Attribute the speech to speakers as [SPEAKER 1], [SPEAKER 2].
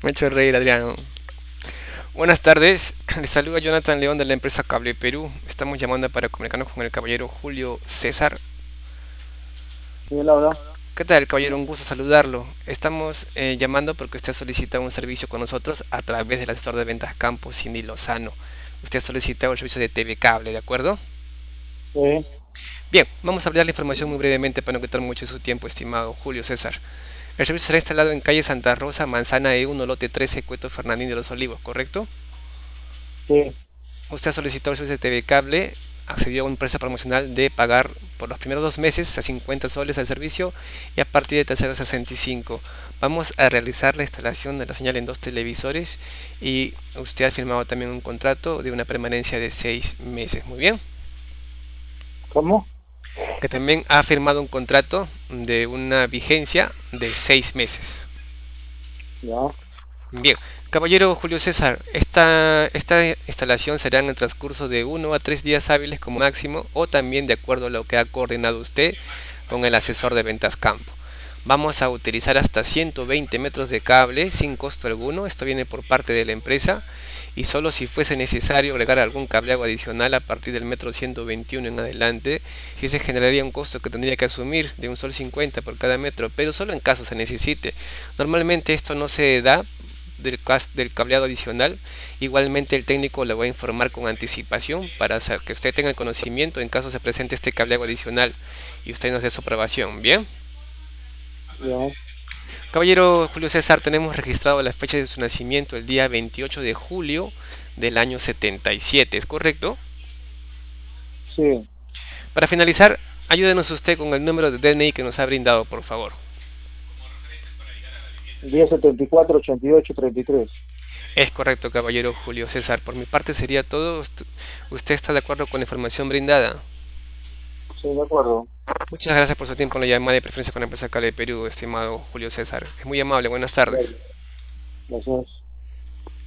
[SPEAKER 1] Me ha hecho reír, Adriano. Buenas tardes, les saluda Jonathan León de la empresa Cable Perú. Estamos llamando para comunicarnos con el caballero Julio César.
[SPEAKER 2] Sí, Laura.
[SPEAKER 1] ¿Qué tal, caballero? Un gusto saludarlo. Estamos llamando porque usted solicita un servicio con nosotros a través del asesor de ventas Campos, Cindy Lozano. Usted solicita un servicio de TV Cable, ¿de acuerdo?
[SPEAKER 2] Sí,
[SPEAKER 1] Bien, vamos a hablar la información muy brevemente para no quitar mucho de su tiempo, estimado Julio César. El servicio será instalado en calle Santa Rosa, Manzana E1, lote 13, Cueto Fernandín de los Olivos, ¿correcto?
[SPEAKER 2] sí,
[SPEAKER 1] Usted ha solicitado el servicio de TV Cable, accedió a un precio promocional de pagar por los primeros 2 meses a 50 soles al servicio y a partir de tercero a 65. Vamos a realizar la instalación de la señal en dos televisores y usted ha firmado también un contrato de una permanencia de 6 meses. Muy bien.
[SPEAKER 2] ¿cómo?
[SPEAKER 1] Que también ha firmado un contrato de una vigencia de 6 meses.
[SPEAKER 2] Ya,
[SPEAKER 1] Bien, caballero Julio César, esta instalación será en el transcurso de 1 a 3 días hábiles como máximo o también de acuerdo a lo que ha coordinado usted con el asesor de ventas campo. Vamos a utilizar hasta 120 metros de cable sin costo alguno, esto viene por parte de la empresa y solo si fuese necesario agregar algún cableado adicional a partir del metro 121 en adelante, si se generaría un costo que tendría que asumir de un sol 50 por cada metro, pero solo en caso se necesite. Normalmente esto no se da del cableado adicional. Igualmente el técnico le va a informar con anticipación para que usted tenga el conocimiento en caso se presente este cableado adicional y usted nos dé su aprobación. Bien.
[SPEAKER 2] ya,
[SPEAKER 1] Caballero Julio César, tenemos registrado la fecha de su nacimiento el día 28 de julio del año 77, ¿es correcto?
[SPEAKER 2] sí.
[SPEAKER 1] Para finalizar, ayúdenos usted con el número de DNI que nos ha brindado, por favor.
[SPEAKER 2] 1074-88-33.
[SPEAKER 1] Es correcto, caballero Julio César. Por mi parte sería todo. ¿Usted está de acuerdo con la información brindada?
[SPEAKER 2] Sí, de acuerdo.
[SPEAKER 1] Muchas gracias por su tiempo en la llamada y preferencia con la empresa Cale de Perú, estimado Julio César. Es muy amable, buenas tardes.
[SPEAKER 2] Vale, gracias.